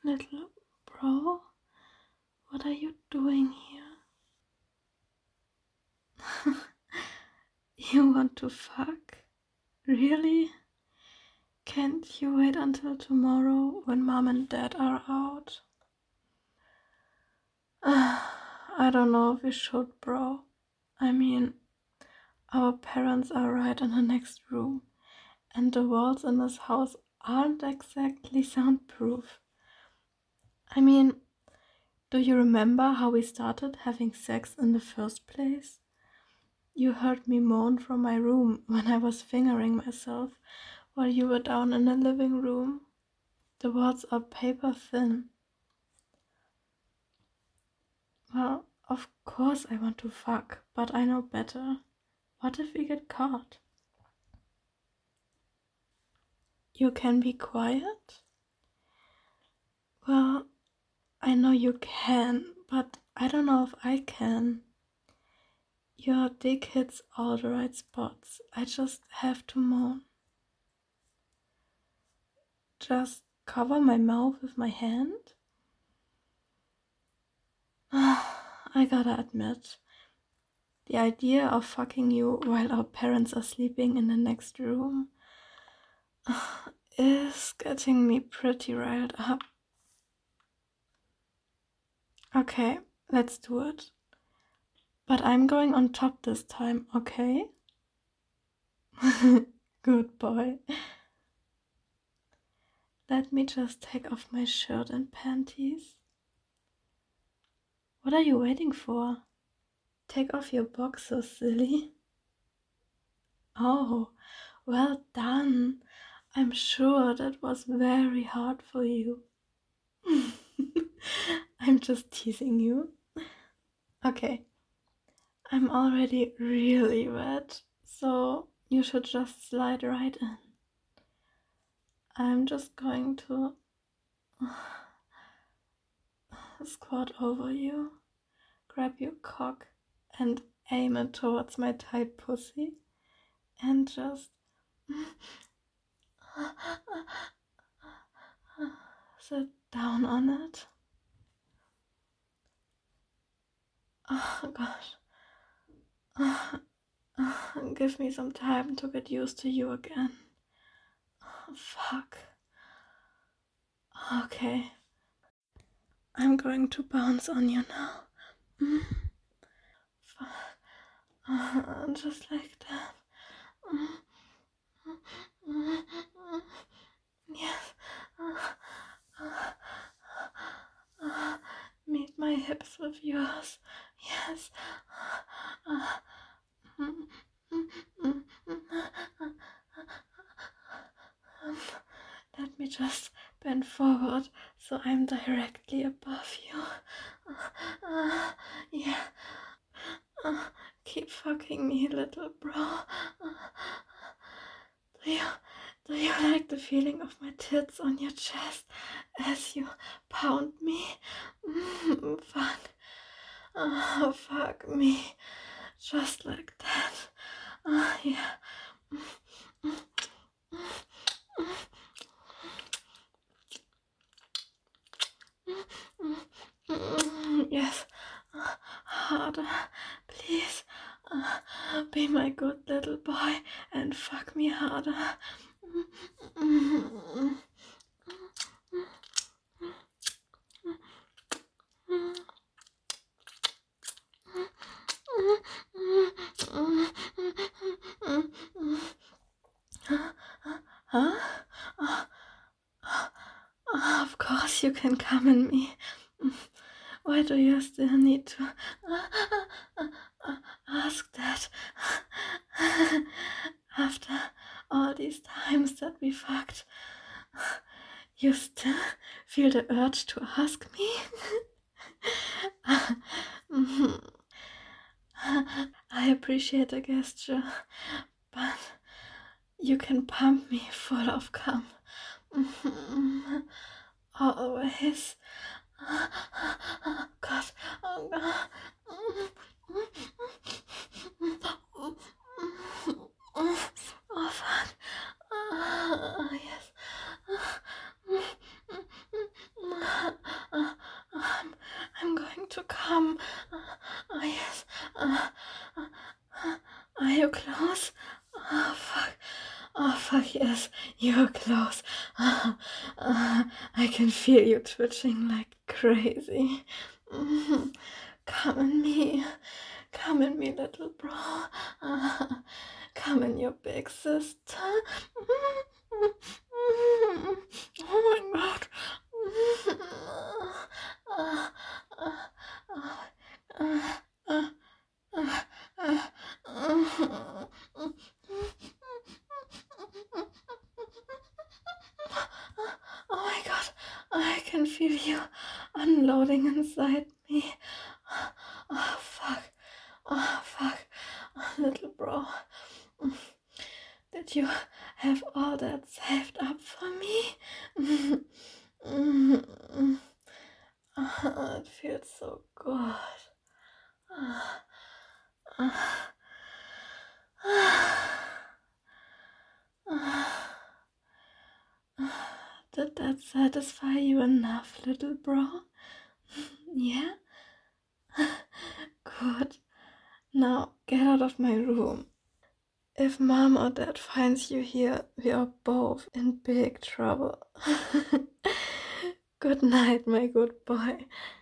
Little bro, what are you doing here? You want to fuck? Really? Can't you wait until tomorrow when mom and dad are out? I don't know if we should, bro. I mean, our parents are right in the next room, and the walls in this house aren't exactly soundproof. I mean, do you remember how we started having sex in the first place? You heard me moan from my room when I was fingering myself while you were down in the living room. The walls are paper thin. Well, of course I want to fuck, but I know better. What if we get caught? You can be quiet? Well, I know you can, but I don't know if I can. Your dick hits all the right spots. I just have to moan. Just cover my mouth with my hand? I gotta admit, the idea of fucking you while our parents are sleeping in the next room is getting me pretty riled up. Okay, let's do it. But I'm going on top this time, okay? Good boy. Let me just take off my shirt and panties. What are you waiting for? Take off your boxers, silly. Oh, well done. I'm sure that was very hard for you. I'm just teasing you. Okay, I'm already really wet, so you should just slide right in. I'm just going to squat over you, grab your cock, and aim it towards my tight pussy, and just sit down on it. Oh gosh. Give me some time to get used to you again. Fuck. Okay. I'm going to bounce on you now. Just like that. Yes. Meet my hips with yours. Yes. Let me just bend forward so I'm directly above you. Yeah. Keep fucking me, little bro. Do you like the feeling of my tits on your chest as you pound me? Fuck. Oh, fuck me. Just like that. Yeah. Yes. Harder, please. Be my good little boy and fuck me harder. Huh? Of course you can come in me. Why do you still need to ask that? After all these times that we fucked, you still feel the urge to ask me? I appreciate the gesture, but you can pump me full of cum. Always. God. Oh, God. Oh, fuck. Yes. Uh, are you close? Oh, fuck. Oh, fuck, yes, you're close. I can feel you twitching like crazy. Come in me. Come in me, little bro. Come in your big sister. Oh my god. Oh my god, I can feel you unloading inside me. Oh fuck, oh fuck, oh, little bro. Did you have all that saved up for me? It feels so good. Did that satisfy you enough, little bro? Yeah? Good. Now get out of my room. If mom or dad finds you here, we are both in big trouble. Good night, my good boy.